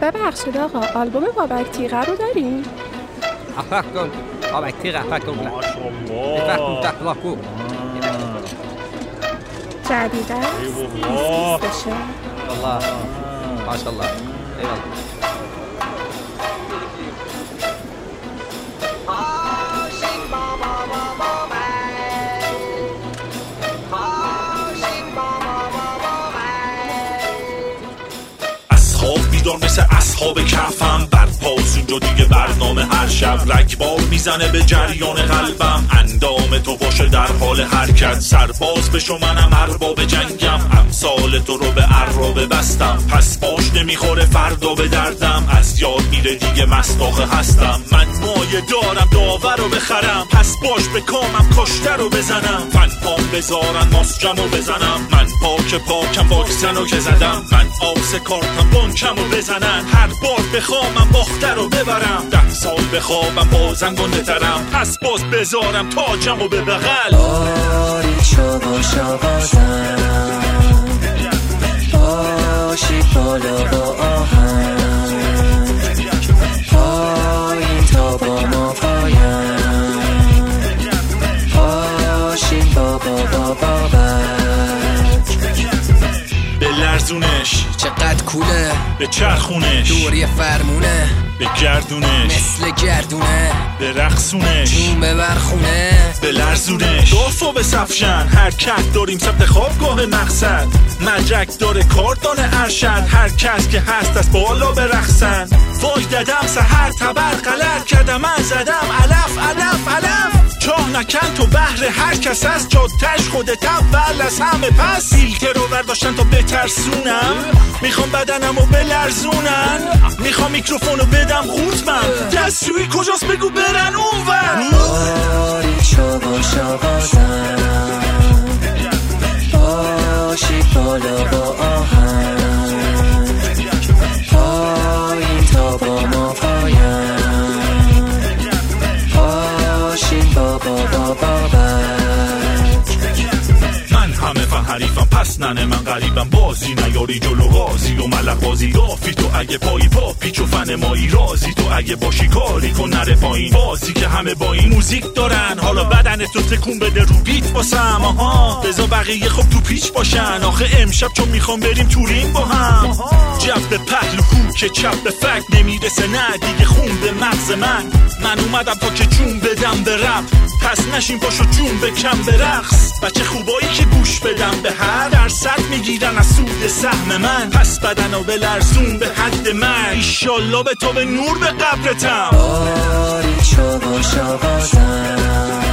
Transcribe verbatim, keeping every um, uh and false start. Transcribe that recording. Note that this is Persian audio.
ببخشید آقا، آلبوم بابک تیغه رو داریم؟ افرق کن بابک تیغه افرق کن ماشالله افرق کن تفلاق کن جدیده ایوالله بشه والله ماشالله ایوالله بیدار مثل اصحاب کهفم برپاس اونجا دیگه برنامه هر شب رگبار میزنه به جریان قلبم اندام تو باشه در حال حرکت سرباز بشو منم ارباب جنگم امثال تو رو به عرابه بستم پس باش نمیخوره فردا به دردم از یاد میره دیگه مستاخه هستم من مایه دارم داور رو بخرم پس باش به کامم کشته رو بزنم فن پام بذارن ماسجم رو بزنم من پاک پاکم واکسن رو که زدم من آس کارتم بانکم رو بزنن هر بار بخوامم باخته رو ببرم ده سال بخوابم بازم گنده ترم پس باز بذارم تاجم رو به بغل آری شو باشا بازم باشی بالا با آهن پایین تا با ما پایم باشین بابا بابا به لرزونش چقدر کوله به چرخونش دوری فرمونه به گردونش مثل گردونه به رقصونش جون ببر خونه به لرزونش دافو به صفشن حرکت داریم ثبت خوابگاه مقصد مدرک داره کاردان ارشد هر کس که هست از بالا برقصن وای ددم سحر تبر غلط کردم من زدم علف علف علف چاه نکن تو بحر هر کس از جادش خودت اول از همه پس فیلتر رو برداشتن تا بترسونم میخوام بدنمو بلرزونن میخوام میکروفونو بدم قورت من دستشویی کجاست بگو برن اونور آری شو باشا بازم باشی بالا با آهن پایین تا با ما پایم باشین بابا بابا من همه فن حریفم پس ننه من غریبم بازی نیاری جلو غازی و ملق بازی دافی تو اگه پایی پا پیچ و فن مایی رازی تو اگه باشی کاری کن نره پایین بازی که همه با این موزیک دارن حالا بدن تو تکون بده رو بیت باسم آها بذار بقیه خب تو پیچ باشن آخه امشب چون میخوام بریم تورین با هم جب به پهلو کو که چپ به فک نمیرسه نه دیگه خون به مغز من من اومدم تا که جون بدم به رپ پس نشین پاشو جون بکم به رقص بچه خوبایی که گوش بدم به هر درصد میگیرن از سود سهم من پس بدنو بلرزون به حد من ایشالله به تو به نور به قبرتم آری شو باشا بازم